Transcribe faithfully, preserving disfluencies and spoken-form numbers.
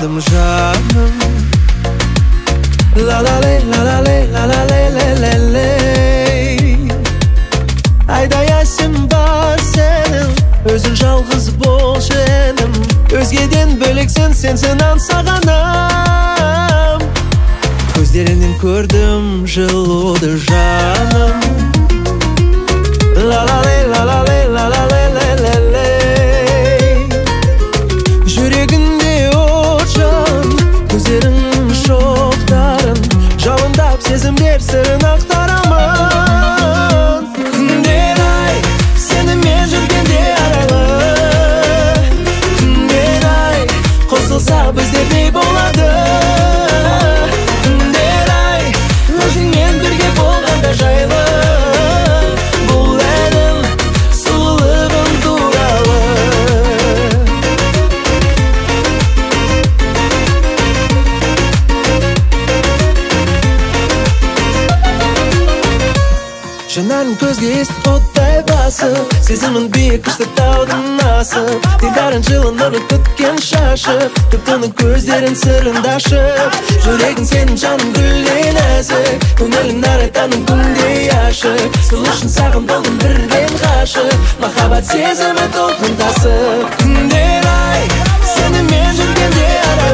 kırdım canım. La la le la la le la la le le le le. Ayda yaşım var senin, özün жалғыз bol jenim. Özgeden böleksin sensin ansağanam. Gözlerinden gördüm жылуды жаным. La la le la la le la la le le le le. Yüreğinde ocan, gözlerin şoktarın, жалындап сезімдер сырын ақтарамын. Күндер ай, сені мен жүргенде арайлы. Күндер ай, қосылса біздердей болады. Күндер ай, өзіңмен бірге болғанда жайлы. Бұл әнім сұлулығың туралы. Жанарың көзге естіп оттай басып, сезімін биік күшті таудың асып. Дидарың жылынып күткен шашып, тып-тынық көздерін сырында ашып. Жүрегің сенің жаның гүлдей нәзік, көңілің нарайтаның күндей ашық. Сұлу үшін саған болдым бірден ғашық, махаббат сезімі толқын тасып. Күндер ай, сені мен жүргенде ара